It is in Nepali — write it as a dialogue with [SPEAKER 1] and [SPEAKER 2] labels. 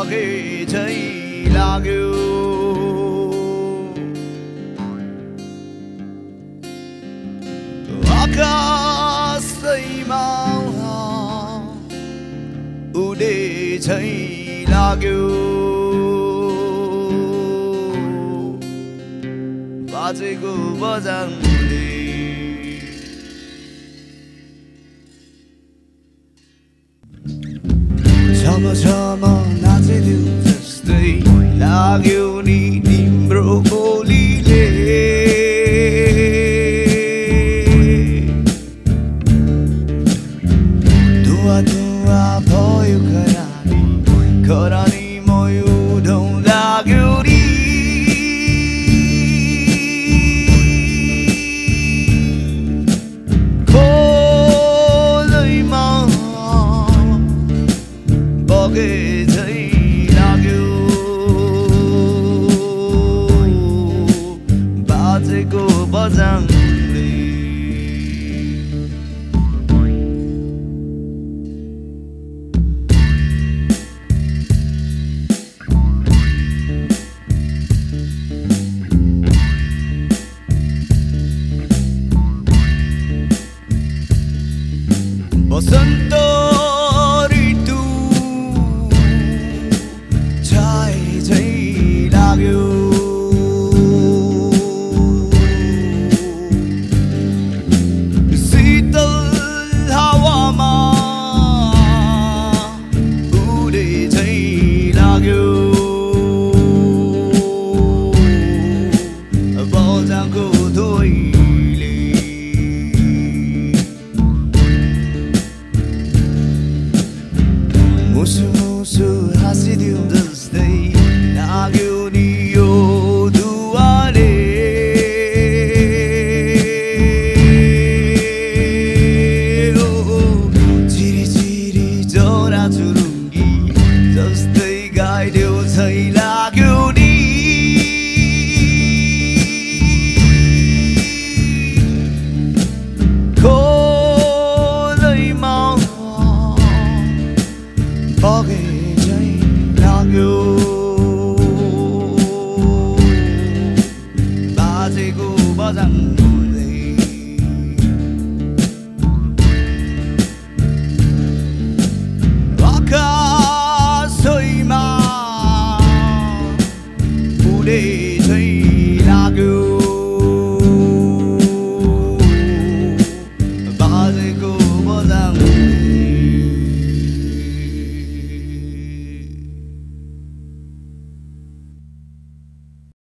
[SPEAKER 1] बगे झै लाग्यो आकाशैमा उडे झै लाग्यो बाजेको बजानले झम झम नाचिदिउ जस्तै लाग्यो नि तिम्रो बोलीले धुवा धुवा भयो खरानी मयो ढौ लाग्यो नि बगे झै लाग्यो बाजेको बजानले बसन्त ऋतु छाए झै लाग्यो शीतल हावामा उडे झै लाग्यो बजाको धोइले मुसु मुसु हाँसिदिउ जस्तै लाग्यो नि यो दुवाले चिरी चिरी जरा चुरुङ्गी जस्तै गाइदेऊ झै लाग्यो नि खोलैमा बगे झै लाग्यो बाजेको बजान